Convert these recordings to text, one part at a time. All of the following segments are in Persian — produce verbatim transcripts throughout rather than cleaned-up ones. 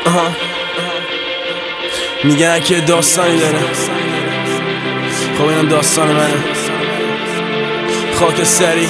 آها میگن که داستانی داره. خب اینم داستان منه. خاک سری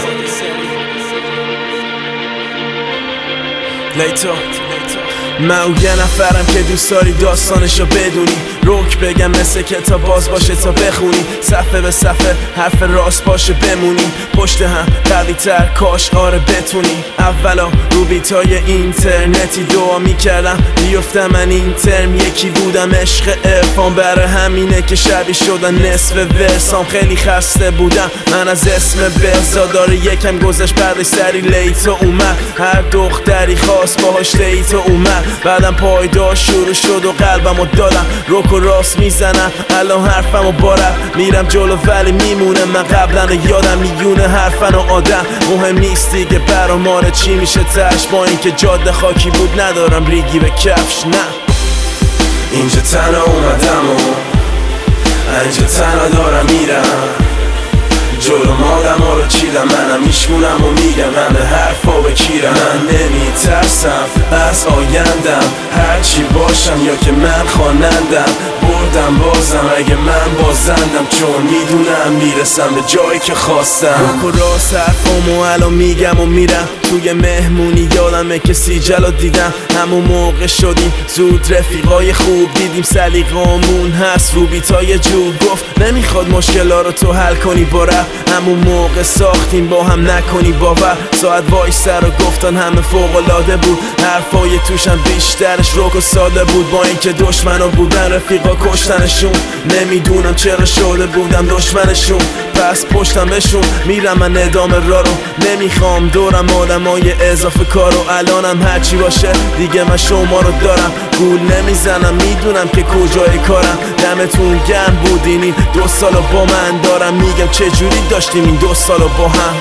لیتو. من او یه نفرم که دوست داری داستانشو بدونی، روک بگم مثل کتاب باز باشه تا بخونی، صفحه به صفحه حرف راست باشه بمونی، پشت هم قوی تر کاش آره بتونی. اولا رو بیتای اینترنتی دعا میکردم بیفتم من این ترم یکی بودم، عشق عرفان برای همینه که شبیه شدن نصف ورسام. خیلی خسته بودم من از اسم بهزادار، یکم گذشت بعدش سری لیتو اومد، هر دختری خواست باهاش دیتو اومد، بعدم پایدار شروع شد و قلبمو دادم، روک و راست میزنم الان حرفمو بارم میرم جلو ولی میمونه من قبلا یادم میونه حرفن و آدم مهم نیست دیگه برا ماره چی میشه تش، با اینکه جاده خاکی بود ندارم ریگی به کفش. نه اینجا تنها اومدم و اینجا تنها دارم میرم، جلو مادم ها رو چیدم منم میشمونم و میگم همه حرفا بکیرم. من نمیترسم از آیندم هرچی باشم یا که من خوانندم، بردم بازم اگه من بازندم، چون میدونم میرسم به جایی که خواستم. روک و راست حرفامو الان میگم و میرم، توی مهمونی یادمه که سیجلو دیدم، همون موقع شدیم زود رفیقای خوب، دیدیم سلیقامون هست رو بیتای جور، گفت نمیخواد مشکلا رو تو حل کنی با رپ، همون موقع ساختیم با هم نکنی باور، ساعت وایستر و گفتن همه فوق‌العاده بود، حرفای توشم بیشترش روک و ساده بود، با اینکه دشمنا بودن رفیقا کشتنشون، نمیدونم چرا شده بودم دشمنشون، پس پشتم بشون میرم من ادامه را رو، نمیخوام دورم آدمای اضافه کارو، الانم هرچی باشه دیگه من شما رو دارم، گول نمیزنم میدونم که کجای کارم، دمتون گرم بودین این دو سالو با من، دارم میگم چه جوری داشتیم این دو سالو با هم.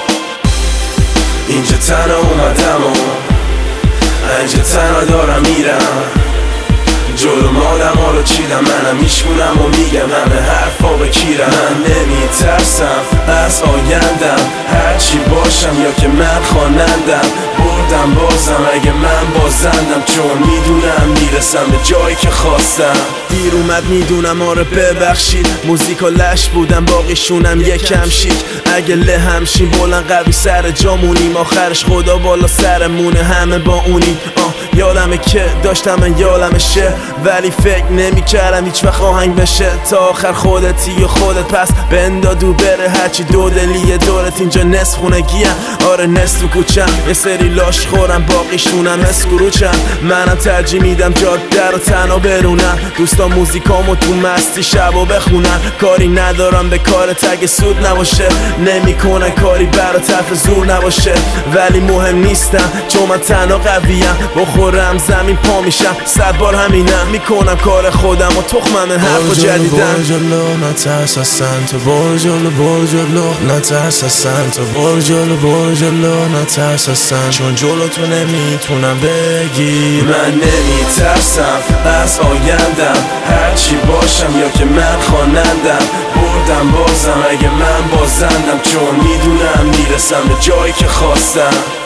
اینجا تنها اومدم و اینجا تنها دارم میرم، جلو مادم ها رو چیدم منم میشمونم و میگم همه حرفا بکیرم. من نمیترسم از آیندم هرچی باشم یا که من خوانندم، بردم بازم اگه من بازندم، چون میدونم میرسم به جایی که خواستم. دیر اومد میدونم آره ببخشید، موزیکا لش بودم باقیشونم یکم شیک، اگه له همشیم بلند قوی سر جامونیم، آخرش خدا بالا سرمونه همه با اونیم. آه یادمه که داشتم من یادمشه ولی فکر نمی کردم هیچ وقت آهنگ بشه، تا آخر خودتی و خودت پس بندادو بره، هرچی دو دلیه دورت اینجا نصف خونگیم، آره نصف تو کوچم، یه سری لاش خورم باقیشونم اسکروچم، منم ترجیح میدم جاده رو تنها برونم، دوستان موزیکامو تو مستی شبا بخونن، کاری ندارم به کار تگ سود نباشه، نمیکنن کاری برا طرف زور نباشه، ولی مهم نیستم چون من تنها قویم، بخورم زمین پا میشم صد بار همینم، میکنم کار خودم و تخمم حرفا جدیدم. برو جلو نترس اصلا تو، برو جلو برو جلو نترس اصلا تو، برو جلو برو جلو نترس اصلا، چون جلو تو نمیتونم بگی. من نمیترسم از آیندم هرچی باشم یا که من خوانندم، بردم بازم اگه من بازندم، چون میدونم میرسم به جایی که خواستم.